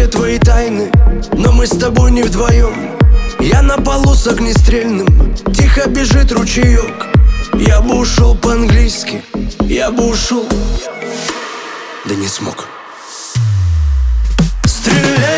твои тайны, но мы с тобой не вдвоем. Я на полу с огнестрельным, тихо бежит ручеек. Я бы ушел по-английски, я бы ушел, да не смог. Стреляй